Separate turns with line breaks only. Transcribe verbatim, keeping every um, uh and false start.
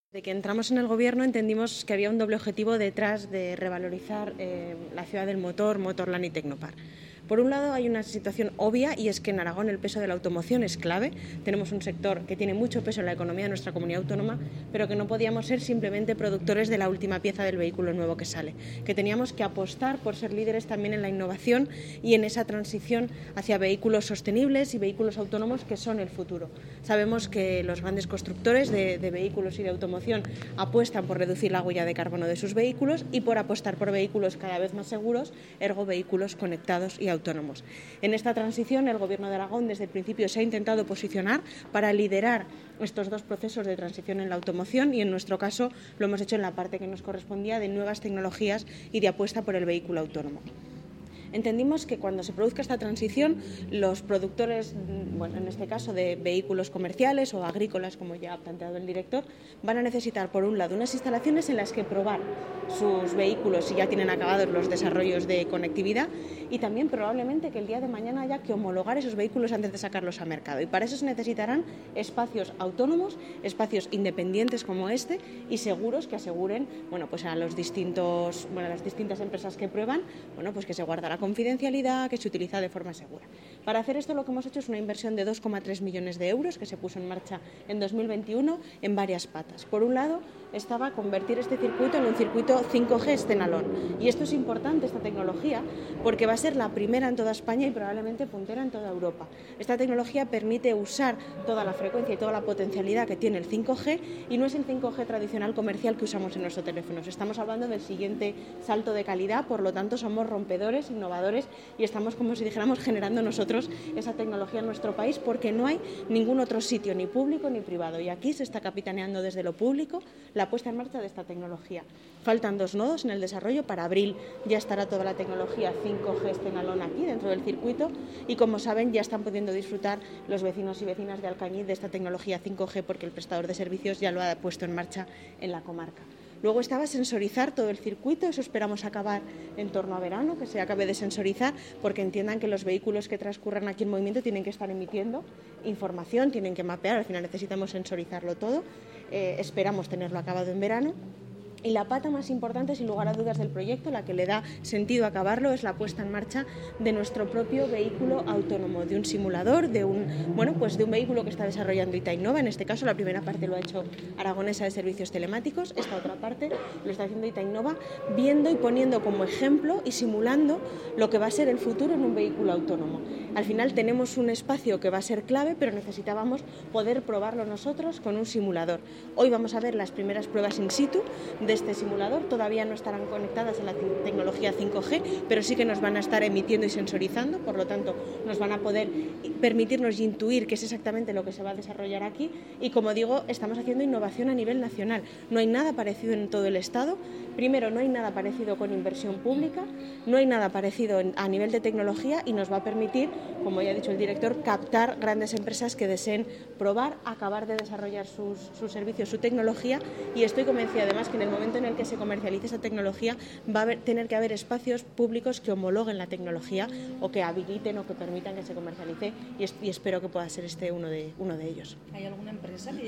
Desde que entramos en el Gobierno entendimos que había un doble objetivo detrás de revalorizar eh, la ciudad del motor, Motorland y Tecnopar. Por un lado hay una situación obvia y es que en Aragón el peso de la automoción es clave. Tenemos un sector que tiene mucho peso en la economía de nuestra comunidad autónoma, pero que no podíamos ser simplemente productores de la última pieza del vehículo nuevo que sale, que teníamos que apostar por ser líderes también en la innovación y en esa transición hacia vehículos sostenibles y vehículos autónomos que son el futuro. Sabemos que los grandes constructores de, de vehículos y de automoción apuestan por reducir la huella de carbono de sus vehículos y por apostar por vehículos cada vez más seguros, ergo vehículos conectados y autónomos. autónomos. En esta transición, el Gobierno de Aragón desde el principio se ha intentado posicionar para liderar estos dos procesos de transición en la automoción y en nuestro caso lo hemos hecho en la parte que nos correspondía de nuevas tecnologías y de apuesta por el vehículo autónomo. Entendimos que cuando se produzca esta transición, los productores, bueno, en este caso de vehículos comerciales o agrícolas, como ya ha planteado el director, van a necesitar, por un lado, unas instalaciones en las que probar sus vehículos si ya tienen acabados los desarrollos de conectividad y también probablemente que el día de mañana haya que homologar esos vehículos antes de sacarlos al mercado. Y para eso se necesitarán espacios autónomos, espacios independientes como este y seguros que aseguren, bueno, pues a los distintos, bueno, a las distintas empresas que prueban, bueno, pues que se guardará confidencialidad, que se utiliza de forma segura. Para hacer esto lo que hemos hecho es una inversión de dos coma tres millones de euros que se puso en marcha en dos mil veintiuno en varias patas. Por un lado estaba convertir este circuito en un circuito cinco G standalone y esto es importante, esta tecnología, porque va a ser la primera en toda España y probablemente puntera en toda Europa. Esta tecnología permite usar toda la frecuencia y toda la potencialidad que tiene el cinco G y no es el cinco G tradicional comercial que usamos en nuestros teléfonos. Estamos hablando del siguiente salto de calidad, por lo tanto somos rompedores, innovadores y estamos, como si dijéramos, generando nosotros esa tecnología en nuestro país porque no hay ningún otro sitio, ni público ni privado. Y aquí se está capitaneando desde lo público la puesta en marcha de esta tecnología. Faltan dos nodos en el desarrollo. Para abril ya estará toda la tecnología cinco G standalone aquí dentro del circuito y, como saben, ya están pudiendo disfrutar los vecinos y vecinas de Alcañiz de esta tecnología cinco G porque el prestador de servicios ya lo ha puesto en marcha en la comarca. Luego estaba sensorizar todo el circuito, eso esperamos acabar en torno a verano, que se acabe de sensorizar, porque entiendan que los vehículos que transcurran aquí en movimiento tienen que estar emitiendo información, tienen que mapear, al final necesitamos sensorizarlo todo, eh, esperamos tenerlo acabado en verano. Y la pata más importante, sin lugar a dudas, del proyecto, la que le da sentido a acabarlo, es la puesta en marcha de nuestro propio vehículo autónomo, de un simulador, de un, bueno, pues de un vehículo que está desarrollando Itainova. En este caso, la primera parte lo ha hecho Aragonesa de Servicios Telemáticos, esta otra parte lo está haciendo Itainova, viendo y poniendo como ejemplo y simulando lo que va a ser el futuro en un vehículo autónomo. Al final tenemos un espacio que va a ser clave, pero necesitábamos poder probarlo nosotros con un simulador. Hoy vamos a ver las primeras pruebas in situ de este simulador. Todavía no estarán conectadas a la tecnología cinco G, pero sí que nos van a estar emitiendo y sensorizando, por lo tanto nos van a poder permitirnos intuir qué es exactamente lo que se va a desarrollar aquí y, como digo, estamos haciendo innovación a nivel nacional. No hay nada parecido en todo el Estado. Primero, no hay nada parecido con inversión pública, no hay nada parecido a nivel de tecnología y nos va a permitir, como ya ha dicho el director, captar grandes empresas que deseen probar, acabar de desarrollar sus, sus servicios, su tecnología, y estoy convencida además que en el momento en el que se comercialice esa tecnología va a haber, tener que haber espacios públicos que homologuen la tecnología o que habiliten o que permitan que se comercialice y, es, y espero que pueda ser este uno de, uno de ellos.
¿Hay alguna empresa que